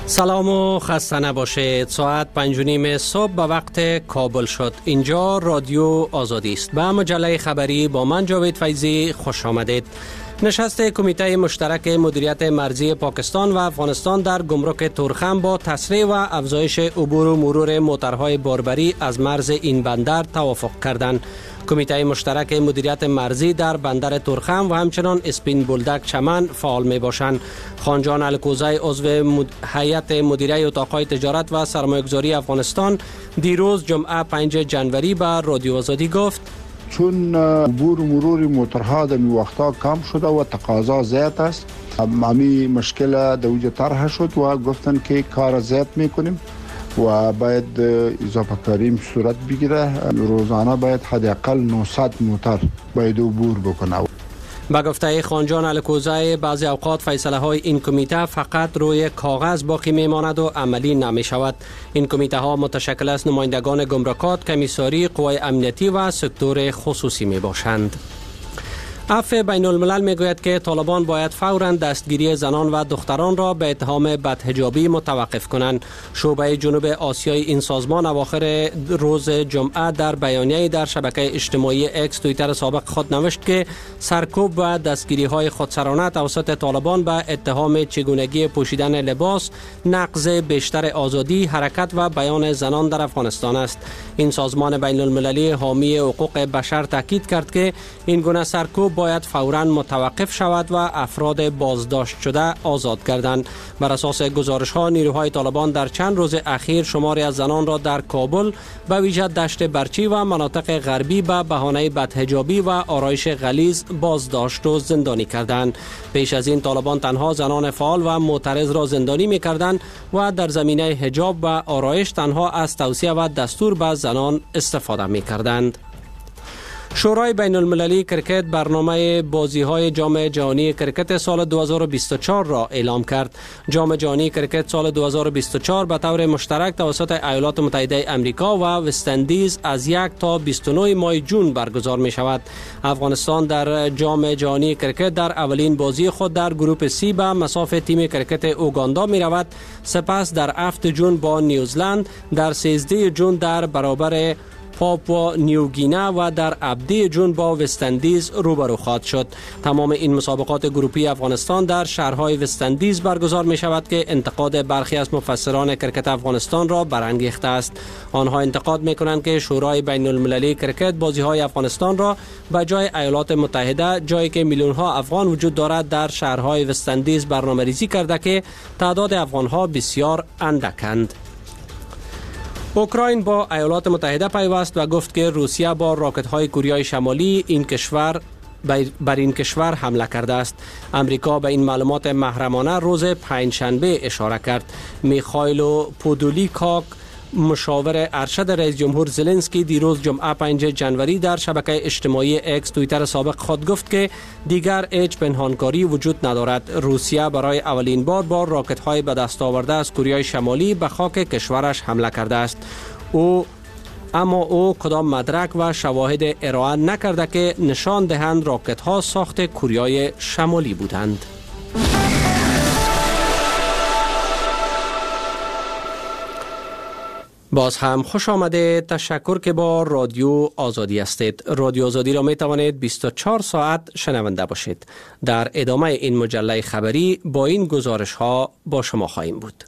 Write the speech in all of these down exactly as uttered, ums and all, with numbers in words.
سلام و خسته نباشید. ساعت پنج و نیم صبح به وقت کابل شد. اینجا رادیو آزادی است. به مجله خبری با من جاوید فیضی خوش آمدید. نشست کمیته مشترک مدیریت مرزی پاکستان و افغانستان در گمرک تورخم با تسریع و افزایش عبور و مرور موترهای باربری از مرز این بندر توافق کردند. کمیته مشترک مدیریت مرزی در بندر تورخم و همچنان اسپین بولدک چمن فعال می باشند. خانجان الکوزی عضو مد... هیئت مدیره اتاقهای تجارت و سرمایه‌گذاری افغانستان دیروز جمعه پنجم ژانویه به رادیو آزادی گفت چون عبور و مرور موترها در می وقتا کم شده و تقاضا زیاد است، امی مشکل در وجود طرح شد و گفتن که کار زیاد میکنیم و باید اضافه کاری صورت بگیره. روزانه باید حداقل نهصد موتر باید عبور بکنه. با گفته خانجان الکوزی بعضی اوقات فیصله های این کمیته فقط روی کاغذ باقی میماند و عملی نمی شود. این کمیته ها متشکل از نمایندگان گمرکات، کمیساری، قوای امنیتی و سکتور خصوصی می باشند. عفو بین الملل می گوید که طالبان باید فوراً دستگیری زنان و دختران را به اتهام بدحجابی متوقف کنند. شعبه جنوب آسیای این سازمان اواخر روز جمعه در بیانیه‌ای در شبکه اجتماعی اکس توییتر سابق خود نوشت که سرکوب و دستگیری های خودسرانه توسط طالبان به اتهام چگونگی پوشیدن لباس نقض بیشتر آزادی حرکت و بیان زنان در افغانستان است. این سازمان بین المللی حامی حقوق بشر تاکید کرد که این گونه سرکوب باید فوراً متوقف شود و افراد بازداشت شده آزاد گردند. بر اساس گزارش ها نیروهای طالبان در چند روز اخیر شماری از زنان را در کابل به ویژه دشت برچی و مناطق غربی به بهانه بدحجابی و آرایش غلیظ بازداشت و زندانی کردند. پیش از این طالبان تنها زنان فعال و معترض را زندانی می کردند و در زمینه حجاب و آرایش تنها از توصیه و دستور به زنان استفاده می کردند. شورای بین المللی کرکت برنامه بازی های جام جهانی کرکت سال دو هزار و بیست و چهار را اعلام کرد. جام جهانی کرکت سال دو هزار و بیست و چهار به طور مشترک توسط ایالات متحده آمریکا و وست‌اندیز از یک تا بیست و نه ماه جون برگزار می شود. افغانستان در جام جهانی کرکت در اولین بازی خود در گروپ سی به مصاف تیم کرکت اوگاندا می رود. سپس در هفتم جون با نیوزلند، در سیزدهم جون در برابر پاپوا نیوگینه و در هفدهم جون با وست‌اندیز روبرو خواهد شد. تمام این مسابقات گروپی افغانستان در شهرهای وست‌اندیز برگزار می شود که انتقاد برخی از مفسران کرکت افغانستان را برانگیخته است. آنها انتقاد می کنند که شورای بین المللی کرکت بازی های افغانستان را به جای ایالات متحده، جایی که میلیون ها افغان وجود دارد، در شهرهای وست‌اندیز برنامه‌ریزی کرده که تعداد افغان ها بسیار اندکند. اوکراین با ایالات متحده پیوست و گفت که روسیه با راکت‌های کوریای شمالی این کشور بر این کشور حمله کرده است. امریکا به این معلومات محرمانه روز پنجشنبه اشاره کرد. میخائیل پودولیکاک مشاور ارشد رئیس جمهور زلنسکی دیروز جمعه پنجم ژانویه در شبکه اجتماعی اکس توییتر سابق خود گفت که دیگر هیچ پنهانکاری وجود ندارد. روسیه برای اولین بار با راکت‌های به دست آورده از کوریای شمالی به خاک کشورش حمله کرده است. او اما او کدام مدرک و شواهد ارائه نکرده که نشان دهند راکت‌ها ساخت کوریای شمالی بودند. باز هم خوش آمده. تشکر که با رادیو آزادی هستید. رادیو آزادی را می توانید بیست و چهار ساعت شنونده باشید. در ادامه این مجله خبری با این گزارش ها با شما خواهیم بود.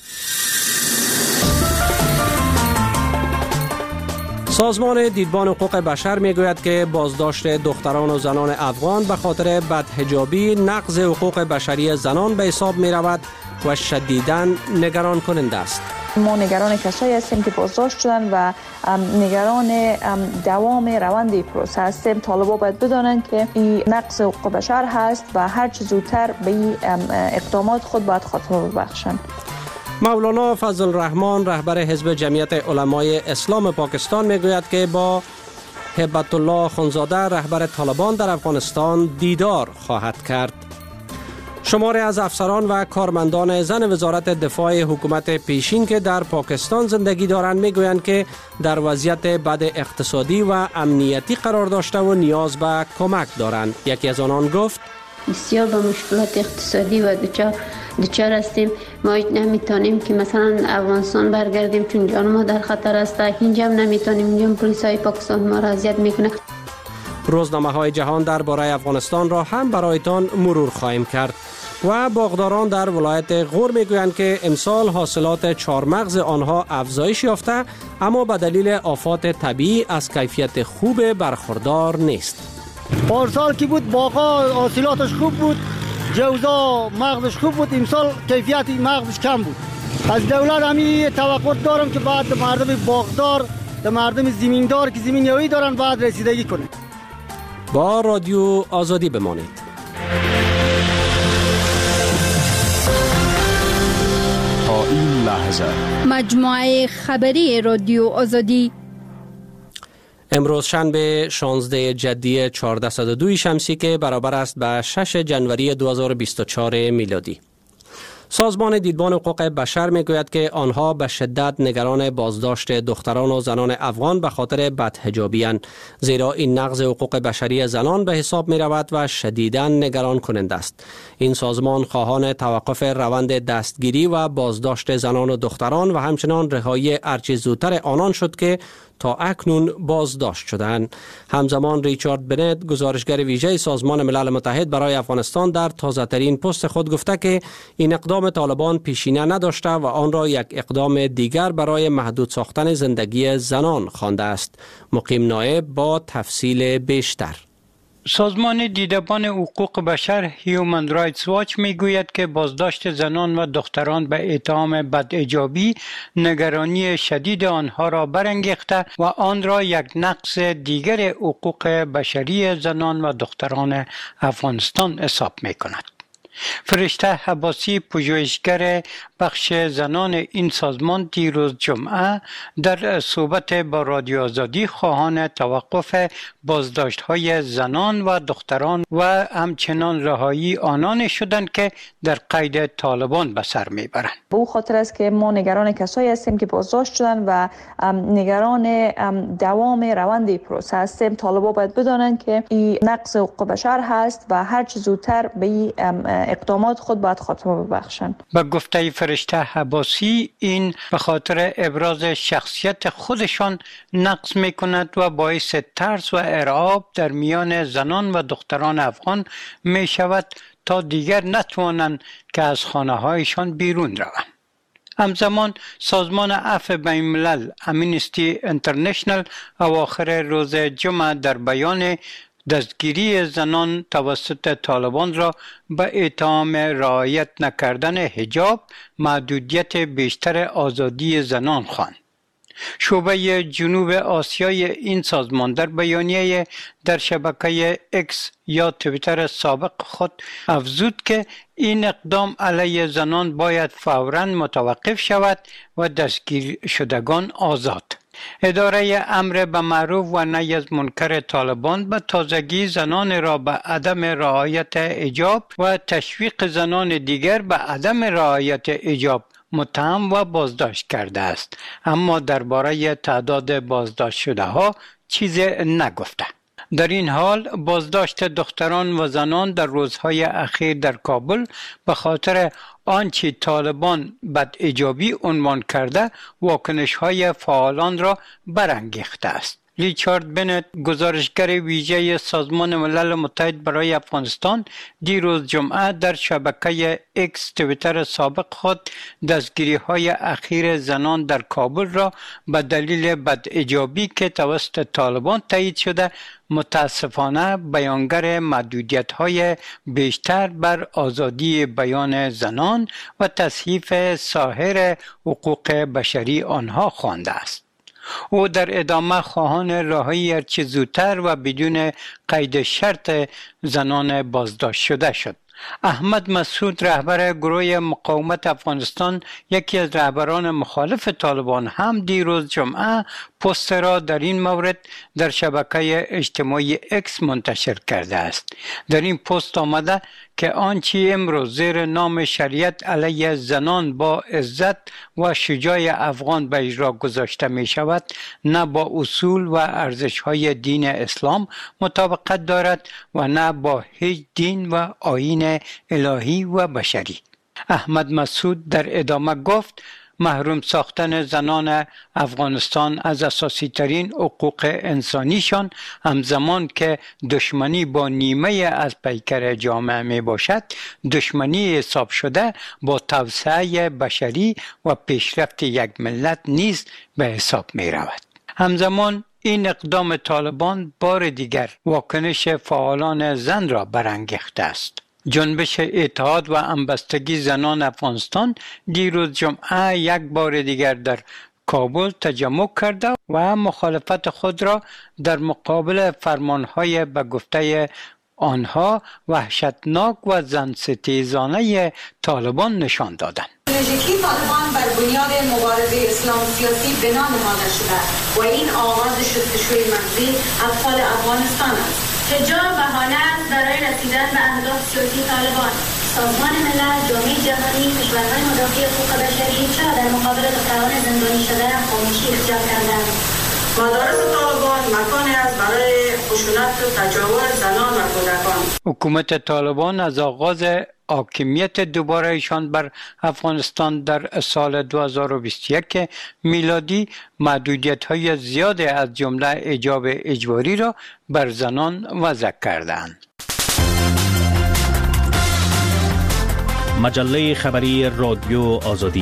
سازمان دیدبان حقوق بشر می گوید که بازداشت دختران و زنان افغان به خاطر بدحجابی نقض حقوق بشری زنان به حساب می رود و شدیداً نگران کننده است. ما نگران کسایی هستیم که بازداشت شدن و نگران دوام روند این پروسه هستیم. طالبا باید بدانند که این نقض حقوق بشر هست و هر چه زودتر به این اقدامات خود باید خاتمه ببخشند. مولانا فضل الرحمن رهبر حزب جمعیت علمای اسلام پاکستان میگوید که با هبت الله خانزاده رهبر طالبان در افغانستان دیدار خواهد کرد. شماری از افسران و کارمندان زن وزارت دفاع حکومت پیشین که در پاکستان زندگی دارند میگویند که در وضعیت بد اقتصادی و امنیتی قرار داشته و نیاز به کمک دارند. یکی از آنان گفت بسیار به مشکلات اقتصادی و دچار دچار هستیم. ما نمیتونیم که مثلا افغانستان برگردیم چون جان ما در خطر است. اینجا هم نمیتونیم، اینجا پلیس های پاکستان ما را اذیت میکنه. روزنامه های جهان درباره افغانستان را هم برایتان مرور خواهیم کرد و باغداران در ولایت غور میگویند که امسال حاصلات چهارمغز آنها افزایش یافته، اما به دلیل آفات طبیعی از کیفیت خوب برخوردار نیست. پارسال که بود باغا حاصلاتش خوب بود، جوزا مغزش خوب بود، امسال کیفیت مغزش کم بود. از دولت همی توقع دارم که بعد مردم باغدار، مردم زمیندار که زمین یاوی دارن بعد رسیدگی کنه. با رادیو آزادی بمانید. تا این لحظه مجموعه خبری رادیو آزادی امروز شنبه شانزده جدی چهارصد و دو شمسی که برابر است به شش جنوری دو هزار و بیست و چهار میلادی. سازمان دیدبان حقوق بشر میگوید که آنها به شدت نگران بازداشت دختران و زنان افغان به خاطر بدحجابی اند، زیرا این نقض حقوق بشری زنان به حساب می رود و شدیداً نگران کننده است. این سازمان خواهان توقف روند دستگیری و بازداشت زنان و دختران و همچنان رهایی هرچه زودتر آنان شد که تا اکنون بازداشت شدند. همزمان ریچارد بنت، گزارشگر ویژه سازمان ملل متحد برای افغانستان، در تازه ترین پست خود گفته که این اقدام طالبان پیشینه نداشته و آن را یک اقدام دیگر برای محدود ساختن زندگی زنان خوانده است. مقیم نایب با تفصیل بیشتر. سازمان دیدبان حقوق بشر هیومن رایتس واچ میگوید که بازداشت زنان و دختران به اتهام بدحجابی نگرانی شدید آنها را برانگیخته و آن را یک نقض دیگر حقوق بشری زنان و دختران افغانستان حساب میکند. فرشته حباسی، پژوهشگر بخش زنان این سازمان، دیروز جمعه در صحبت با رادیو آزادی خواهان توقف بازداشت‌های زنان و دختران و همچنان رهایی آنان شدند که در قید طالبان به سر میبرند. به او خاطر است که ما نگران کسایی هستیم که بازداشت شدن و نگران دوام روند پروسه هستیم. طالبان باید بدانند که این نقض حقوق بشر هست و هر چه زودتر به این اقدامات خود باید خاتمه ببخشند. با گفته فرشته حباسی، این به خاطر ابراز شخصیت خودشان نقض میکند و باعث ترس و ارعاب در میان زنان و دختران افغان می شود تا دیگر نتوانند که از خانه هایشان بیرون روند. همزمان سازمان عفو بین الملل امنستی انترنشنل اواخر روز جمعه در بیان دستگیری زنان توسط طالبان را به اتهام رعایت نکردن حجاب محدودیت بیشتر آزادی زنان خواند. شعبه جنوب آسیای این سازمان در بیانیه در شبکه اکس یا توییتر سابق خود افزود که این اقدام علیه زنان باید فوراً متوقف شود و دستگیر شدگان آزاد. اداره امر به معروف و نهی از منکر طالبان به تازگی زنان را به عدم رعایت حجاب و تشویق زنان دیگر به عدم رعایت حجاب متهم و بازداشت کرده است، اما درباره تعداد بازداشت شده ها چیزی نگفته. در این حال بازداشت دختران و زنان در روزهای اخیر در کابل به خاطر آنچه طالبان بدحجابی عنوان کرده واکنش‌های فعالان را برانگیخته است. ریچارد بنت، گزارشگر ویژه سازمان ملل متحد برای افغانستان، دیروز جمعه در شبکه اکس توییتر سابق خود دستگیری‌های اخیر زنان در کابل را به دلیل بدحجابی که توسط طالبان تایید شده متاسفانه بیانگر محدودیت‌های بیشتر بر آزادی بیان زنان و تصحیف سایر حقوق بشری آنها خوانده است. او در ادامه خواهان رهایی هرچه زودتر و بدون قید شرط زنان بازداشت شده شد. احمد مسعود، رهبر گروه مقاومت افغانستان، یکی از رهبران مخالف طالبان، هم دیروز جمعه پست را در این مورد در شبکه اجتماعی اکس منتشر کرده است. در این پست آمده که آنچه امروز زیر نام شریعت علیه زنان با عزت و شجاع افغان به اجرا گذاشته می شود نه با اصول و ارزش های دین اسلام مطابقت دارد و نه با هیچ دین و آیین الهی و بشری. احمد مسعود در ادامه گفت محروم ساختن زنان افغانستان از اساسی ترین حقوق انسانیشان همزمان که دشمنی با نیمه از پیکر جامعه می باشد، دشمنی حساب شده با توسعه بشری و پیشرفت یک ملت نیز به حساب می رود. همزمان این اقدام طالبان بار دیگر واکنش فعالان زن را برانگیخته است. جنبش اتحاد و همبستگی زنان افغانستان دیروز جمعه یک بار دیگر در کابل تجمع کرده و مخالفت خود را در مقابل فرمانهای به گفته آنها وحشتناک و زنستیزانه طالبان نشان دادند. استراتژی طالبان بر بنیاد مبارزه اسلام سیاسی بنا نهاده شده و این آغاز شستشوی مغزی اطفال افغانستان است. حجاب بهانه است برای رسیدن به اهداف سیاسی طالبان. سازمان ملل، جامعه جهانی، کشورهای مدافع حقوق بشری چرا در مقابل دختران زندانی شده خاموشی اختیار کردند؟ مدارس طالبان مکانی است برای خشونت و تجاوز زنان و کودکان. حکومت طالبان از آغاز حاکمیت دوباره ایشان بر افغانستان در سال دو هزار و بیست و یک میلادی محدودیت های زیاد از جمله حجاب اجباری را بر زنان وضع کردند. مجله خبری رادیو آزادی.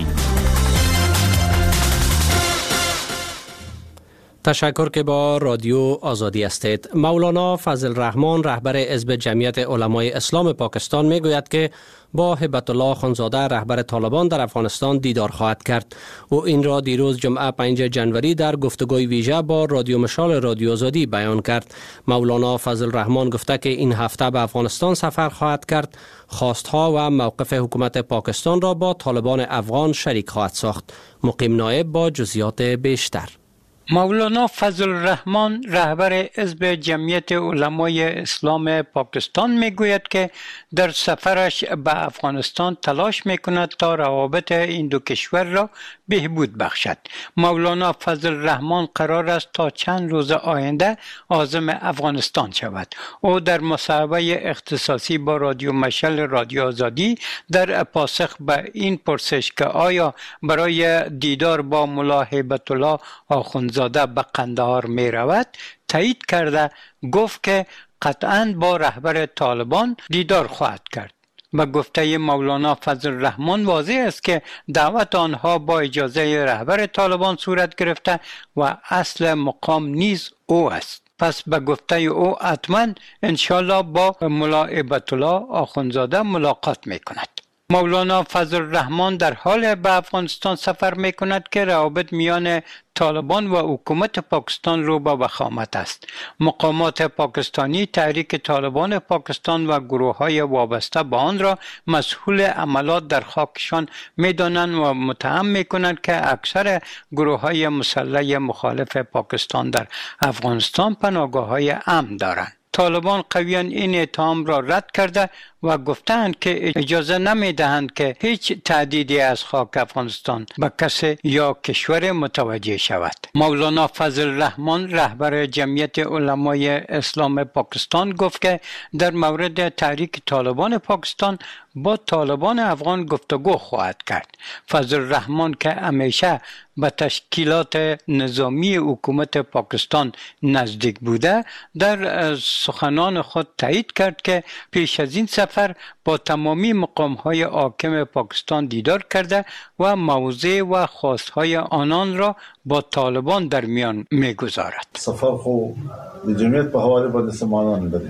تشکر که با رادیو آزادی هستید. مولانا فضل الرحمن رهبر حزب جمعیت علمای اسلام پاکستان می گوید که با هبت الله خانزاده رهبر طالبان در افغانستان دیدار خواهد کرد. او این را دیروز جمعه پنجم ژانویه در گفتگوی ویژه با رادیو مشال رادیو آزادی بیان کرد. مولانا فضل الرحمن گفته که این هفته به افغانستان سفر خواهد کرد. خواستها و موقف حکومت پاکستان را با طالبان افغان شریک خواهد ساخت. مقیم نایب با جزئیات بیشتر. مولانا فضل الرحمن رهبر حزب جمعیت علمای اسلام پاکستان میگوید که در سفرش به افغانستان تلاش میکند تا روابط این دو کشور را بهبود بخشد. مولانا فضل الرحمن قرار است تا چند روز آینده عازم افغانستان شود. او در مصاحبه اختصاصی با رادیو مشعل رادیو آزادی در پاسخ به این پرسش که آیا برای دیدار با ملا هیبت الله آخوندزاده به قندهار می رود تایید کرده گفت که قطعاً با رهبر طالبان دیدار خواهد کرد. به گفته مولانا فضل الرحمن واضح است که دعوت آنها با اجازه رهبر طالبان صورت گرفته و اصل مقام نیز او است. پس به گفته او حتما انشالله با ملا هیبت الله آخوندزاده ملاقات می کند. مولانا فضل الرحمن در حال به افغانستان سفر می کند که روابط میان طالبان و حکومت پاکستان رو به وخامت است. مقامات پاکستانی تحریک طالبان پاکستان و گروه های وابسته به آن را مسئول عملات در خاکشان می دانند و متهم می کنند که اکثر گروه های مسلح مخالف پاکستان در افغانستان پناهگاه های امن دارند. طالبان قویاً این اتهام را رد کرده و گفتند که اجازه نمی دهند که هیچ تهدیدی از خاک افغانستان به کسی یا کشور متوجه شود. مولانا فضل الرحمن رهبر جمعیت علمای اسلام پاکستان گفت که در مورد تحریک طالبان پاکستان با طالبان افغان گفتگو خواهد کرد. فضل الرحمن که همیشه به تشکیلات نظامی حکومت پاکستان نزدیک بوده در سخنان خود تایید کرد که پیش از این سفر با تمامی مقام‌های حاکم پاکستان دیدار کرده و موضع و خواستهای آنان را با طالبان در میان می‌گذارد. سفر خو جمعیت به حواله باندې سمانان بده.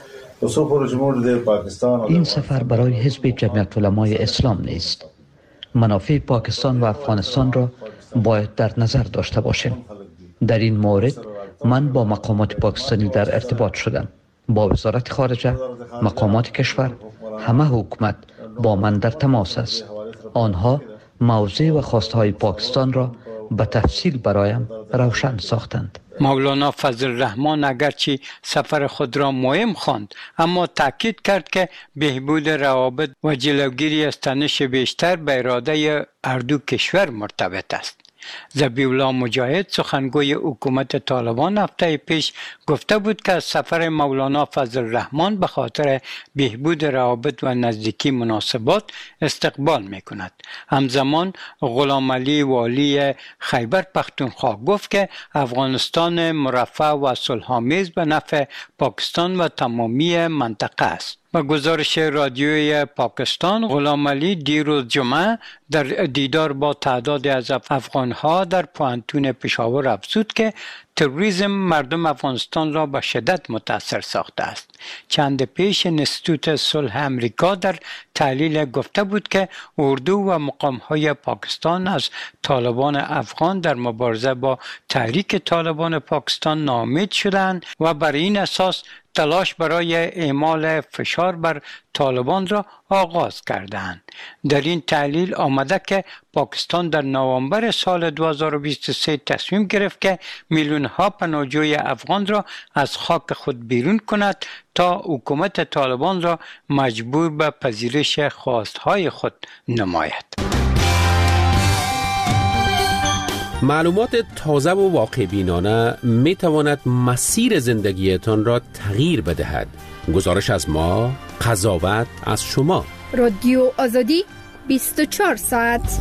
این سفر برای حزب جمعیت علمای اسلام نیست. منافع پاکستان و افغانستان را باید در نظر داشته باشیم. در این مورد من با مقامات پاکستانی در ارتباط شدم. با وزارت خارجه، مقامات کشور، همه حکومت با من در تماس است. آنها موضع و خواستهای پاکستان را به تفصیل برایم روشن ساختند. مولانا فضل الرحمن اگرچه سفر خود را مهم خواند اما تاکید کرد که بهبود روابط و جلوگیری از تنش بیشتر به اراده هر دو کشور مرتبط است. ذبیح الله مجاهد سخنگوی حکومت طالبان هفته پیش گفته بود که سفر مولانا فضل الرحمن به خاطر بهبود روابط و نزدیکی مناسبات استقبال میکند. همزمان غلام علی والی خیبر پختونخوا گفت که افغانستان مرفه و صلح‌آمیز به نفع پاکستان و تمامی منطقه است. با گزارش رادیوی پاکستان، غلام علی دیروز جمعه در دیدار با تعدادی از افغانها در پوهنتون پشاور افزود که تروریسم مردم افغانستان را به شدت متاثر ساخته است. چند پیش انستیتوت صلح امریکا در تحلیل گفته بود که اردو و مقام‌های پاکستان از طالبان افغان در مبارزه با تحریک طالبان پاکستان ناامید شدند و بر این اساس تلاش برای اعمال فشار بر طالبان را آغاز کردند. در این تحلیل آمده که پاکستان در نوامبر سال دو هزار و بیست و سه تصمیم گرفت که میلیون ها پناهجوی افغان را از خاک خود بیرون کند تا حکومت طالبان را مجبور به پذیرش خواستهای خود نماید. معلومات تازه و واقع بینانه می تواند مسیر زندگیتان را تغییر بدهد. گزارش از ما، قضاوت از شما. رادیو آزادی بیست و چهار ساعت.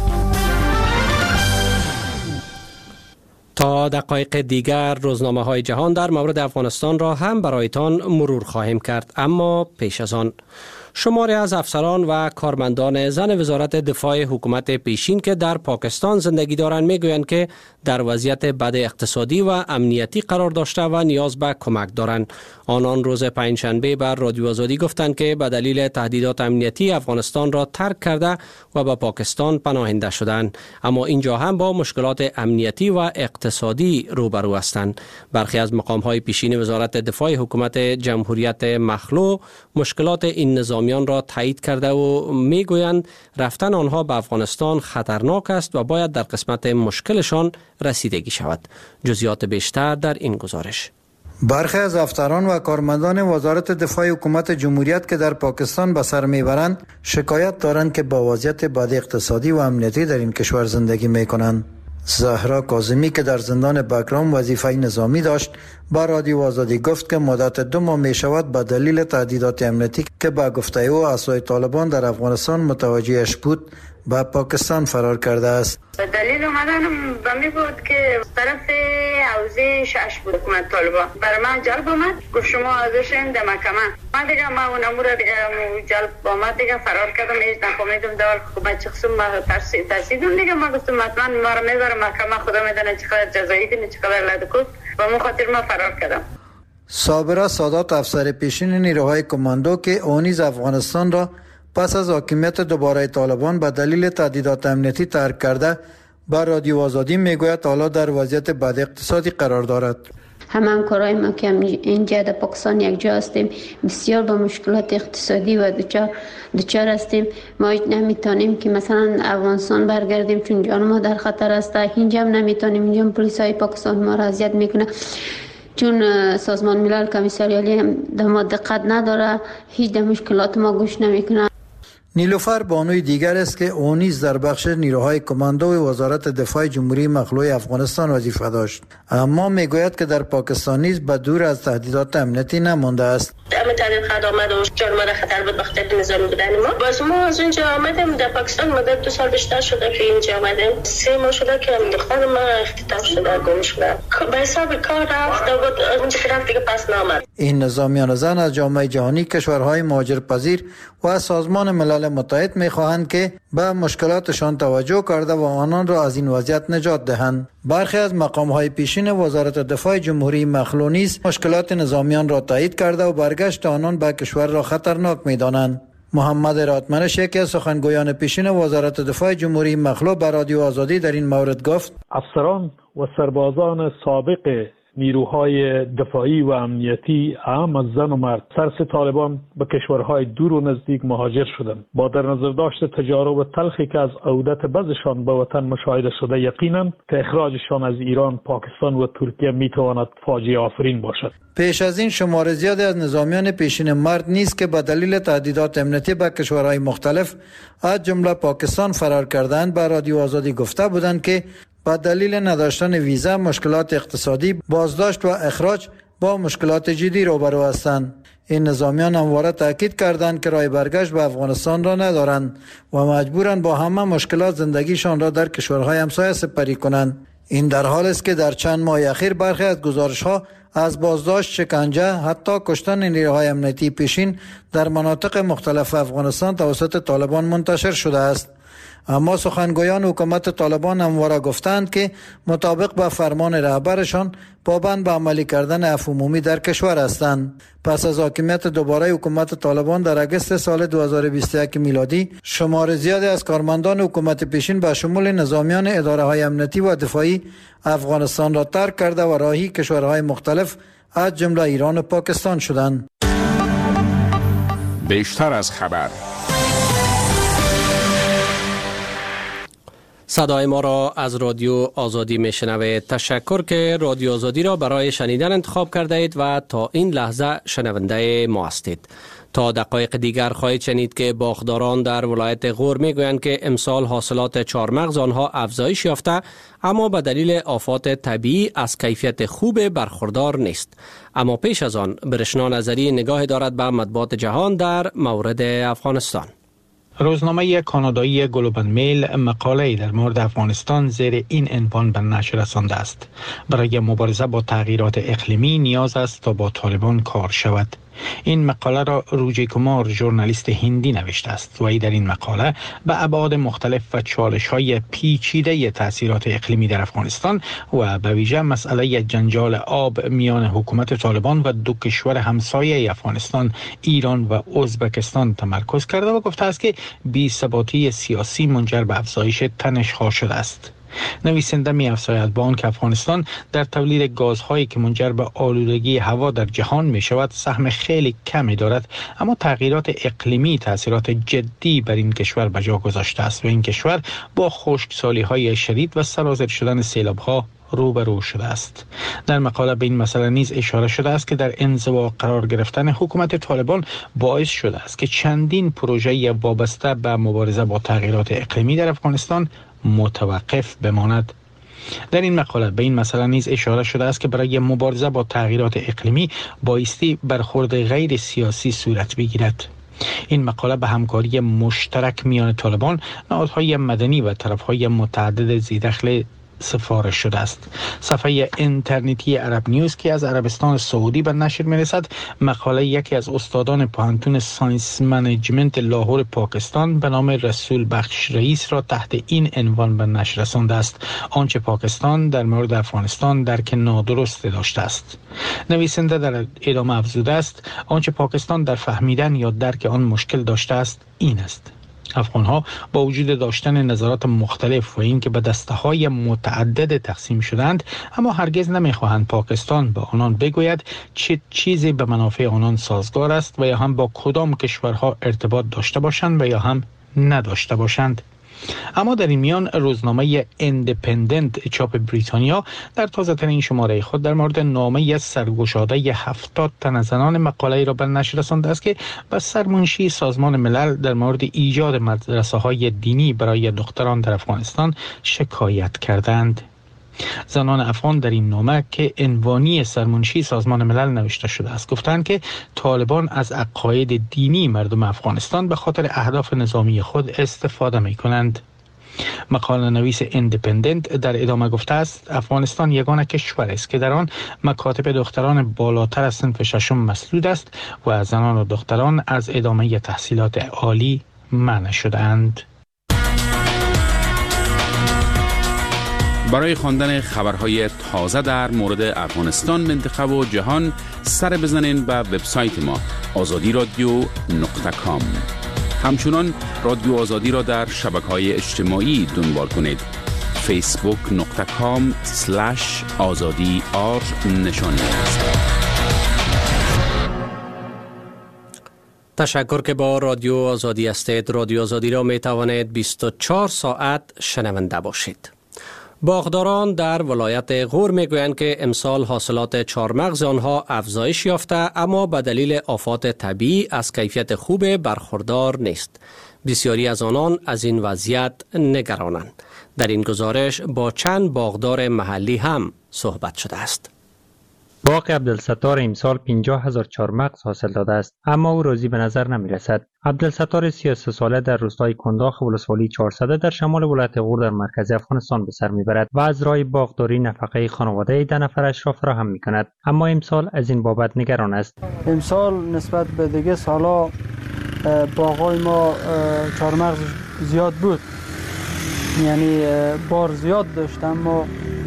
تا دقایق دیگر روزنامه های جهان در مورد افغانستان را هم برایتان مرور خواهیم کرد، اما پیش از آن شماری از افسران و کارمندان زن وزارت دفاع حکومت پیشین که در پاکستان زندگی دارند میگویند که در وضعیت بد اقتصادی و امنیتی قرار داشته و نیاز به کمک دارند. آنان روز پنجشنبه بر رادیو آزادی گفتند که به دلیل تهدیدات امنیتی افغانستان را ترک کرده و به پاکستان پناهنده شدند، اما اینجا هم با مشکلات امنیتی و اقتصادی روبرو هستند. برخی از مقام‌های پیشین وزارت دفاع حکومت جمهوریت مخلوع مشکلات این نظامیان را تایید کرده و میگویند رفتن آنها به افغانستان خطرناک است و باید در قسمت مشکلشان رسیدگی شود. جزئیات بیشتر در این گزارش. برخی از افسران و کارمندان وزارت دفاع حکومت جمهوریت که در پاکستان به سر میبرند شکایت دارند که با وضعیت بد اقتصادی و امنیتی در این کشور زندگی میکنند. زهرا کاظمی که در زندان بگرام وظیفه نظامی داشت با رادیو آزادی گفت که مدت دو ماه می شود به دلیل تهدیدات امنیتی که به گفته او اعضای طالبان در افغانستان متوجهش بود به پاکستان فرار کرده است. دلیل اومدنم به می بود که طرف حوزه شش بود حکومت طالبان برای من جلب آمد، گفت شما ازشین در محکمه. من دیگه ما اون امور دیگه جلب آمد دیگه فرار کردم، هیچ نفهمیدم دال حکومت چه قسم ما ترسیدم دیگه. ما گفتم حتما ما رو میبره محکمه، خدا میدونه چقدر جزایی کنه چقدر لدکوب و من خاطر ما فرار کردم. صابره سادات افسر پیشین نیروهای کماندو که اونیز افغانستان را پس از حاکمیت دوباره طالبان به دلیل تهدیدات امنیتی ترک کرده با رادیو آزادی میگوید حالا در وضعیت بد اقتصادی قرار دارد. همه همکارای ما که اینجا در پاکستان یک جا هستیم بسیار با مشکلات اقتصادی و دچار دچار هستیم. ما نمیتونیم که مثلا افغانستان برگردیم چون جان ما در خطر است. اینجا هم نمیتونیم، اینجا پلیسای پاکستان ما را اذیت میکنه چون سازمان ملل کمیساریالی هم در ما دقت نداره، هیچ در مشکلات ما گوش نمیکنه. نیلوفر بانوی دیگر است که او نیز در بخش نیروهای کماندو وزارت دفاع جمهوری مخلوع افغانستان وظیفه داشت، اما میگوید که در پاکستان نیز به دور از تهدیدات امنیتی نمانده است. اما تهدید خود آمد و جان ما در خطر بود بخاطر نظامی بودن ما. باز ما از اونجا آمدیم در پاکستان مدت دو سال بیشتر شده که اینجا آمدیم. سه ماه شده که خانم ما اختطاف شده، گم شده. به حساب کار رفت و اونجا که رفت دیگه پس نامد. این نظامیان زن از جامعه جهانی، کشورهای مهاجرپذیر و از سازمان ملل متحد می‌خواهند که به مشکلاتشان توجه کرده و آنان را از این وضعیت نجات دهند. برخی از مقام‌های پیشین وزارت دفاع جمهوری مخلوع نیز مشکلات نظامیان را تایید کرده و برگشت آنان به کشور را خطرناک می‌دانند. محمد راتمنش یکی از سخنگویان پیشین وزارت دفاع جمهوری مخلوع به رادیو آزادی در این مورد گفت: افسران و سربازان سابق نیروهای دفاعی و امنیتی اعم از زن و مرد ترس طالبان به کشورهای دور و نزدیک مهاجر شدند. با در نظر داشت تجارب تلخی که از عودت بعضشان به وطن مشاهده شده، یقینا که اخراجشان از ایران، پاکستان و ترکیه میتواند فاجعه آفرین باشد. پیش از این شمار زیادی از نظامیان پیشین مرد نیست که به دلیل تهدیدات امنیتی به کشورهای مختلف از جمله پاکستان فرار کردند به رادیو آزادی گفته بودند که به دلیل نداشتن ویزا، مشکلات اقتصادی، بازداشت و اخراج با مشکلات جدی روبرو هستند. این نظامیان همواره تاکید کردند که راه برگشت به افغانستان را ندارند و مجبورند با همه مشکلات زندگیشان را در کشورهای همسایه سپری کنند. این در حال است که در چند ماه اخیر برخی از گزارش‌ها از بازداشت، شکنجه، حتی کشتن نیروهای امنیتی پیشین در مناطق مختلف افغانستان توسط طالبان منتشر شده است. اما سخنگویان حکومت طالبان همواره گفتند که مطابق با فرمان رهبرشان پابند به عملی کردن عفو عمومی در کشور هستند. پس از حاکمیت دوباره حکومت طالبان در اگست سال دو هزار و بیست و یک میلادی، شمار زیادی از کارمندان حکومت پیشین به شمول نظامیان اداره های امنیتی و دفاعی افغانستان را ترک کرده و راهی کشورهای مختلف از جمله ایران و پاکستان شدند. بیشتر از خبر. صدای ما را از رادیو آزادی میشنوید. تشکر که رادیو آزادی را برای شنیدن انتخاب کرده اید و تا این لحظه شنونده ما هستید. تا دقایق دیگر خواهید شنید که باغداران در ولایت غور میگویند که امسال حاصلات چهارمغز آنها افزایش یافته، اما به دلیل آفات طبیعی از کیفیت خوب برخوردار نیست. اما پیش از آن برشنا نظری نگاه دارد به مطبوعات جهان در مورد افغانستان. روزنامه کانادایی گلوب اند میل مقاله‌ای در مورد افغانستان زیر این عنوان به نشر رسانده است: برای مبارزه با تغییرات اقلیمی نیاز است تا با طالبان کار شود. این مقاله را روجی کمار، ژورنالیست هندی نوشته است و ای در این مقاله به ابعاد مختلف و چالش‌های پیچیده تأثیرات اقلیمی در افغانستان و به ویژه مسئله جنجال آب میان حکومت طالبان و دو کشور همسایه افغانستان، ایران و ازبکستان تمرکز کرده و گفته است که بی‌ثباتی سیاسی منجر به افزایش تنش‌ها شده است. نویسنده می افزاید با آنکه افغانستان در تولید گازهایی که منجر به آلودگی هوا در جهان می شود سهم خیلی کمی دارد، اما تغییرات اقلیمی تاثیرات جدی بر این کشور به جا گذاشته است و این کشور با خشکسالی های شدید و سرازیر شدن سیلاب ها روبرو شده است. در مقاله به این مسئله نیز اشاره شده است که در انزوا قرار گرفتن حکومت طالبان باعث شده است که چندین پروژه وابسته به مبارزه با تغییرات اقلیمی در افغانستان متوقف بماند. در این مقاله به این مسئله نیز اشاره شده است که برای مبارزه با تغییرات اقلیمی بایستی برخورد غیر سیاسی صورت بگیرد. این مقاله به همکاری مشترک میان طالبان، نهادهای مدنی و طرفهای متعدد ذی‌دخل سفارش شده است. صفحه اینترنتی عرب نیوز که از عربستان سعودی به نشر می‌رسد، مقاله یکی از استادان پوهنتون ساینس منیجمنت لاهور پاکستان به نام رسول بخش رئیس را تحت این عنوان به نشر رسانده است: آنچه پاکستان در مورد افغانستان درک نادرست داشته است. نویسنده در ادامه افزوده است: آنچه پاکستان در فهمیدن یا درک آن مشکل داشته است این است: افغان‌ها با وجود داشتن نظرات مختلف و اینکه به دسته‌های متعدد تقسیم شدند، اما هرگز نمی‌خواهند پاکستان به آنان بگوید چه چیزی به منافع آنان سازگار است و یا هم با کدام کشورها ارتباط داشته باشند و یا هم نداشته باشند. اما در این میان روزنامه ایندیپندنت چاپ بریتانیا در تازه ترین شماره خود در مورد نامه سرگشاده هفتاد تن زنان مقاله‌ای را به نشر رسانده است که به سرمنشی سازمان ملل در مورد ایجاد مدرسه‌های دینی برای دختران در افغانستان شکایت کردند. زنان افغان در این نامه که عنوانی سرمنشی سازمان ملل نوشته شده است گفتند که طالبان از عقاید دینی مردم افغانستان به خاطر اهداف نظامی خود استفاده می کنند. مقاله نویس ایندیپندنت در ادامه گفته است: افغانستان یگانه کشور است که در آن مکاتب دختران بالاتر از صنف ششم مسدود است و زنان و دختران از ادامه تحصیلات عالی منع شده‌اند. برای خواندن خبرهای تازه در مورد افغانستان، منطقه و جهان سر بزنین به وبسایت ما آزادی رادیو نقطه کام. همچنان رادیو آزادی را در شبکه‌های اجتماعی دنبال کنید: فیسبوک نقطه کام سلش آزادی آر نشانی است. تشکر که با رادیو آزادی هستید. رادیو آزادی را می توانید بیست و چهار ساعت شنونده باشید. باغداران در ولایت غور میگویند که امسال حاصلات چهارمغز آنها افزایش یافته، اما به دلیل آفات طبیعی از کیفیت خوب برخوردار نیست. بسیاری از آنان از این وضعیت نگرانند. در این گزارش با چند باغدار محلی هم صحبت شده است. باغ عبدالستار امسال پنجاه هزار چهارمغز حاصل داده است، اما او راضی به نظر نمی رسد. عبدالستار سی و سه ساله در روستای کنداخ ولسوالی چهارصد در شمال ولایت غور در مرکز افغانستان به سر میبرد و از راه باغداری نفقه خانواده ده نفرش را فراهم می کند، اما امسال از این بابت نگران است. امسال نسبت به دیگه سالا باغای ما چهارمغز زیاد بود، یعنی بار زیاد داشت، اما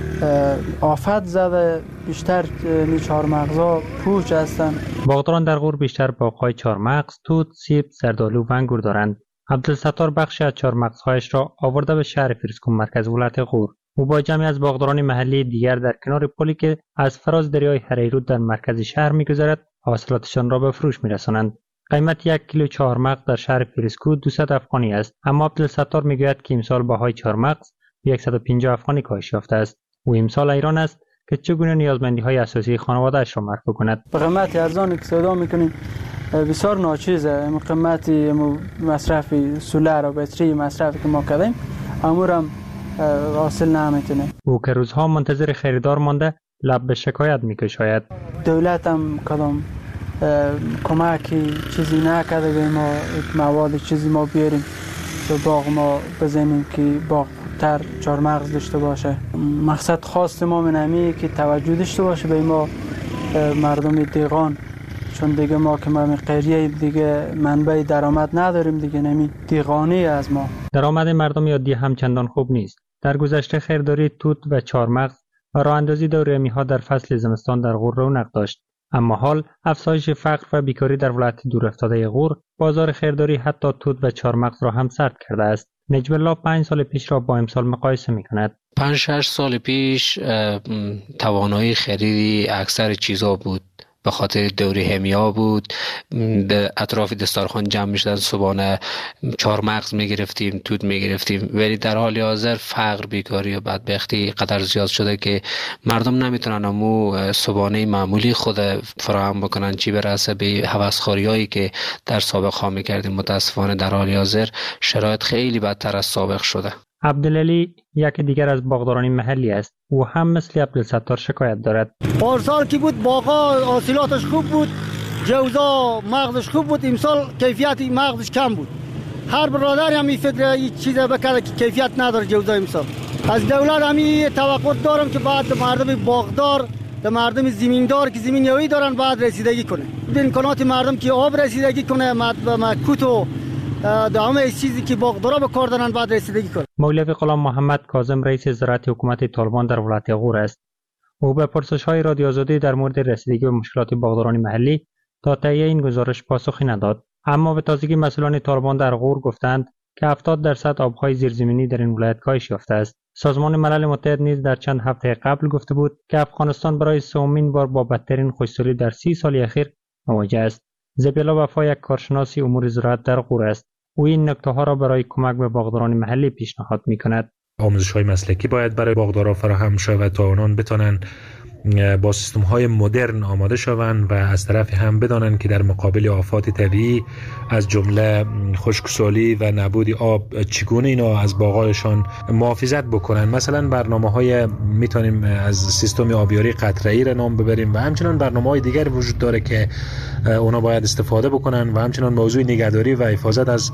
آفت زده بیشتر می چهارمغزها پوچ هستند. باغداران در غور بیشتر باغ‌های چهارمغز، توت، سیب، زردآلو و انگور دارند. عبدالستار بخشی از چهارمغزهایش را آورده به شهر فریسکو مرکز ولایت غور. او با جمعی از باغداران محلی دیگر در کنار پلی که از فراز دریای هریرود در مرکز شهر می‌گذرد حاصلاتشان را به فروش می‌رسانند. قیمت یک کیلو چهارمغز در شهر فریسکو دویست افغانی است، اما عبدالستار میگوید که امسال باهای چهارمغز صد و پنجاه افغانی کاهش یافته است. او امسال ایران است که چگونه نیازمندی‌های اساسی خانواده‌اش را مرفوع کند. به قیمت ارزانی که سودا می‌کنیم بسیار ناچیزه. قیمتی مصرف سولر و بطری مصرفی که ما کردیم امورم حاصل نمیتونه. او که روزها منتظر خریدار مانده لب به شکایت می‌کشاید. دولت هم کدام کمکی چیزی نکرده به ما، مواد چیزی ما بیاریم تو باغ ما بزنیم که باغ تر چهارمغز داشته باشه. مقصد خاص ما منمی که توجه داشته باشه به ما مردم دیگان، چون دیگه ما که ما قریه دیگه منبع درآمد نداریم دیگه، نمی دیگانی از ما. درآمد مردم عادی هم چندان خوب نیست. در گذشته خریداری توت و چهارمغز و راه اندازی دورهمی ها در فصل زمستان در غور رونق داشت، اما حال افزایش فقر و بیکاری در ولایت دورافتاده غور بازار خریداری حتی توت و چهارمغز را هم سرد کرده است. نجم الله پنج سال پیش را با امسال مقایسه می کند. پنج شش سال پیش توانایی خریدی اکثر چیزا بود، به خاطر دوره همیا بود، به اطراف دستارخوان جمع میشدن، صبحانه چهارمغز میگرفتیم، توت میگرفتیم، ولی در حال حاضر فقر، بیکاری و بدبختی قدر زیاد شده که مردم نمیتونن امو صبحانه معمولی خود فراهم بکنن، چی برسه به هوسخوریایی که در سابق ها میکردیم. متاسفانه در حال حاضر شرایط خیلی بدتر از سابق شده. عبدالعلی یک دیگر از باغداران محلی است. او هم مثل عبدالستار شکایت دارد. پارسال که بود باغا حاصلاتش خوب بود، جوزا مغزش خوب بود، امسال کیفیت مغزش کم بود. هر برادر هم این فکر این چیز بکرده که کیفیت نداره جوزا امسال. از دولت همی توقع دارم که بعد مردم باغدار و مردم زمیندار که زمین یوی دارن بعد رسیدگی کنه. به امکانات مردم که آب رسیدگی کنه، مکوت و همه چیزی که باغدارا به کار دارن بعد رسیدگی کنه. مولوی غلام محمد کاظم رئیس زراعت حکومت طالبان در ولایت غور است. او به پرسش‌های رادیو آزادی در مورد رسیدگی به مشکلات باغداران محلی تا تهیه این گزارش پاسخی نداد، اما به تازگی مسئولان طالبان در غور گفتند که هفتاد درصد آب‌های زیرزمینی در این ولایت کاهش یافته است. سازمان ملل متحد نیز در چند هفته قبل گفته بود که افغانستان برای سومین بار با بدترین خشکسالی در سی سال اخیر مواجه است. زبیلا وفا یک کارشناس امور زراعت در غور است. او این نکته ها را برای کمک به باغداران محلی پیشنهاد می کند. آموزش های مسلکی باید برای باغداران فراهم شود تا آنان بتوانند با سیستم های مدرن آماده شوند و از طرف هم بدانند که در مقابل آفات طبیعی از جمله خشکسالی و نبود آب چگونه اینا از باغایشان محافظت بکنند. مثلا برنامه‌های میتونیم از سیستم آبیاری قطره‌ای را نام ببریم و همچنین برنامه‌های دیگر وجود داره که اونا باید استفاده بکنن و همچنین موضوع نگهداری و حفاظت از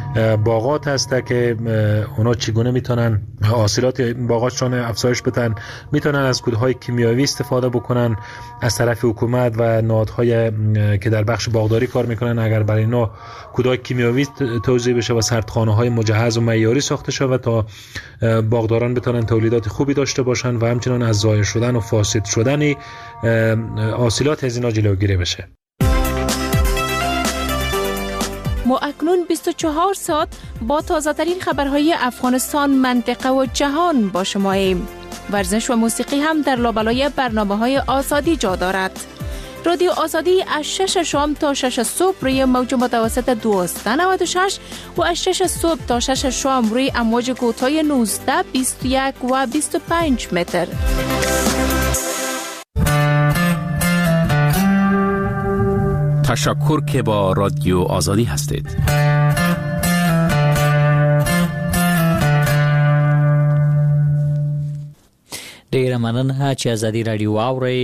باغات هست که اونا چگونه میتونن حاصلات باغاتشون افزایش بدن، میتونن از کودهای کیمیاوی استفاده بکنن از طرف حکومت و نهادهای که در بخش باغداری کار میکنن. اگر برای اینا کودهای کیمیاوی توزیع بشه و سردخانه‌های مجهز و معیاری ساخته شود تا باغداران بتونن تولیدات خوبی داشته باشن و همچنین از ضایع شدن و فاسد شدن حاصلات از اینا جلوگیری بشه. ما اکنون بیست و چهار ساعت با تازه ترین خبرهای افغانستان، منطقه و جهان با شما ایم. ورزش و موسیقی هم در لابلای برنامه‌های آزادی جا دارد. رادیو آزادی از شش شام تا شش صبح روی موج متوسط دویست و نود و شش و از شش صبح تا شش شام روی امواج کوتاه نوزده، بیست و یک و بیست و پنج متر. تشکر که با رادیو آزادی هستید. ډیره مننه چې ازادي رادیو واورئ.